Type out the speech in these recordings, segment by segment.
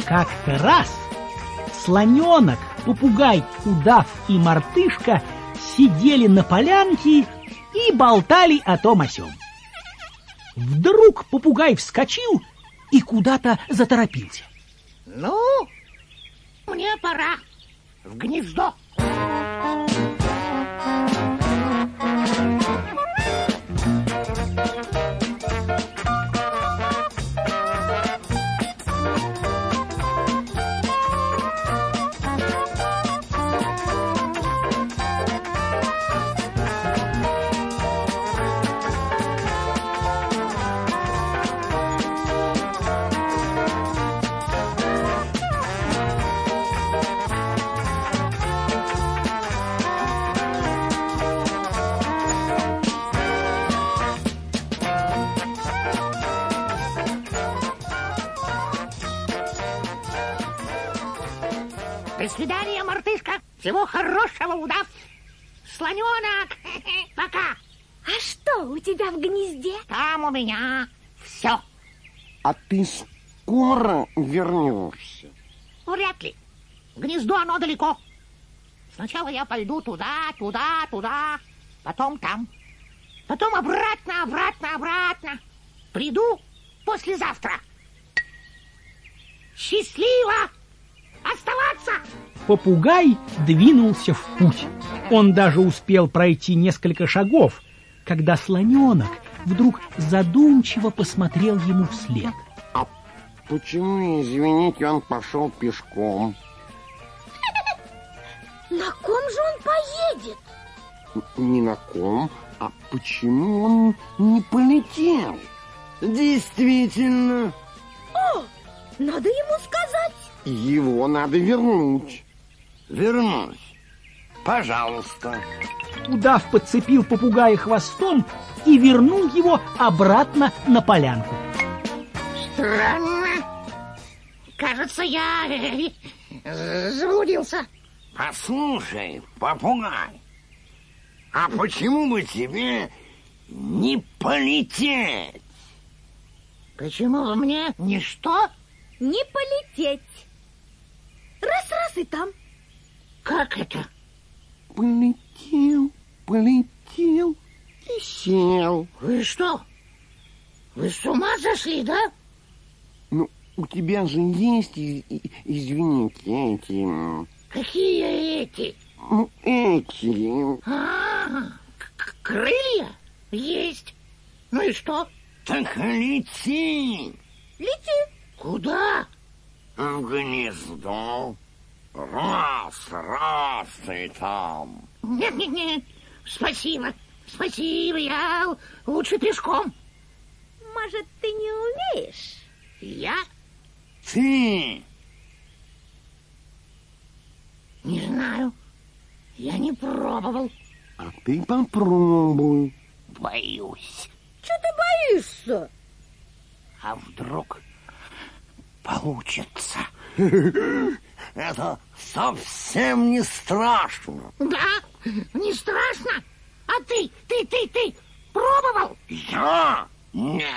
Как-то раз слоненок, попугай, удав и мартышка сидели на полянке и болтали о том о сём. Вдруг попугай вскочил и куда-то заторопился. Ну, мне пора в гнездо. До свидания, мартышка. Всего хорошего, удав. Слоненок, пока. А что у тебя в гнезде? Там у меня все. А ты скоро вернешься? Вряд ли. Гнездо оно далеко. Сначала я пойду туда, потом там. Потом обратно. Приду послезавтра. Счастливо оставаться! Попугай двинулся в путь. Он даже успел пройти несколько шагов, когда слоненок вдруг задумчиво посмотрел ему вслед. А почему, извините, он пошел пешком? На ком же он поедет? Не на ком, а почему он не полетел? Действительно. О, надо ему сказать. Его надо вернуть. Вернусь. Пожалуйста. Удав подцепил попугая хвостом и вернул его обратно на полянку. Странно. Кажется, я заблудился. Послушай, попугай, а почему бы тебе не полететь? Почему бы мне не что? Не полететь. Раз и там. Как это? Полетел и сел. Вы что? Вы с ума зашли, да? Ну, у тебя же есть, извините, эти... Какие эти? Ну, эти... Крылья? Есть. Ну и что? Так лети. Лети. Куда? В гнездо. Раз, и там. Нет. Спасибо, я лучше пешком. Может, ты не умеешь? Я? Ты? Не знаю. Я не пробовал. А ты попробуй. Боюсь. Чего ты боишься? А вдруг получится? Это совсем не страшно. Да, не страшно. А ты пробовал? Я? Нет.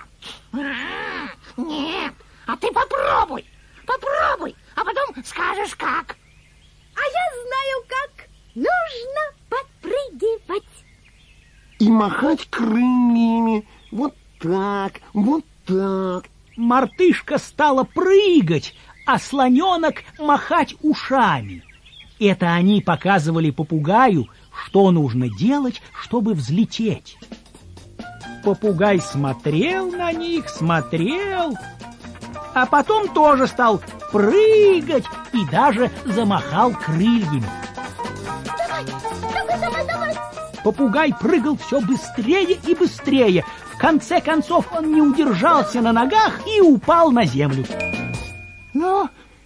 Нет, а ты попробуй, а потом скажешь как. А я знаю как. Нужно подпрыгивать. И махать крыльями. Вот так. Мартышка стала прыгать, а слоненок махать ушами. Это они показывали попугаю, что нужно делать, чтобы взлететь. Попугай смотрел на них, а потом тоже стал прыгать и даже замахал крыльями. Давай. Попугай прыгал все быстрее и быстрее. В конце концов он не удержался на ногах и упал на землю. Ну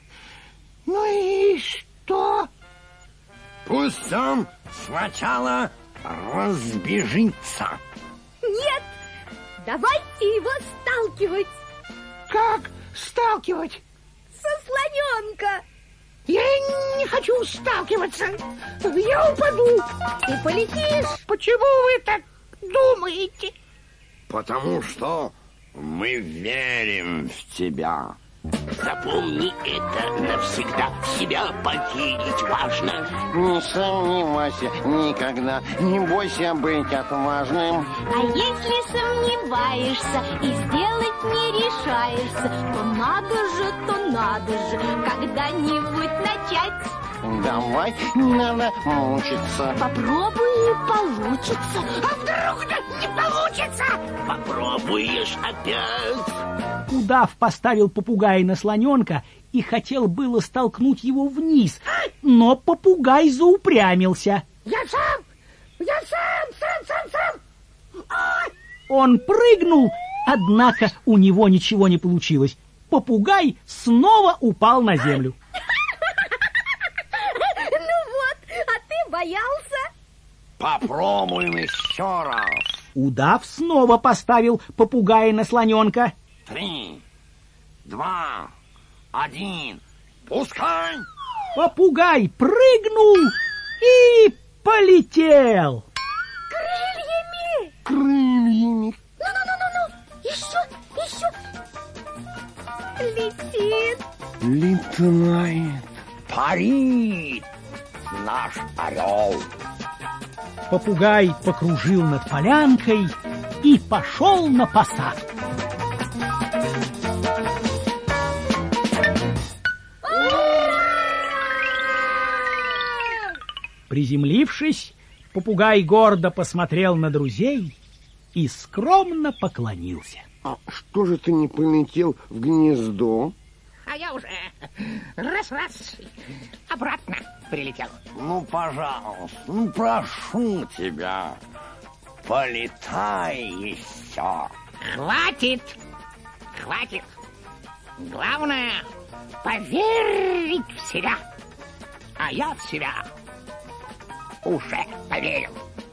и что? Пусть он сначала разбежится. Нет, давайте его сталкивать. Как сталкивать? Со слоненка. Я не хочу сталкиваться. Я упаду. Ты полетишь. Почему вы так думаете? Потому что мы верим в тебя. Запомни это навсегда. В себя поверить важно. Не сомневайся никогда, не бойся быть отважным. А если сомневаешься и сделать не решаешься, то надо же когда-нибудь начать. Давай, не надо мучиться. Попробуй и получится. А вдруг да не получится? Попробуешь опять. Удав поставил попугая на слоненка и хотел было столкнуть его вниз, но попугай заупрямился. Я сам. Ой! Он прыгнул, однако у него ничего не получилось. Попугай снова упал на землю. Ну вот, а ты боялся? Попробуем еще раз. Удав снова поставил попугая на слоненка. 3, 2, 1. Пускай! Попугай прыгнул и полетел. Крыльями. Ну, еще. Летит. Летает. Парит наш орел. Попугай покружил над полянкой и пошел на посадку. Приземлившись, попугай гордо посмотрел на друзей и скромно поклонился. А что же ты не полетел в гнездо? А я уже раз обратно прилетел. Ну, пожалуйста, ну, прошу тебя, полетай еще. Хватит. Главное поверить в себя. А я в себя уже поверил.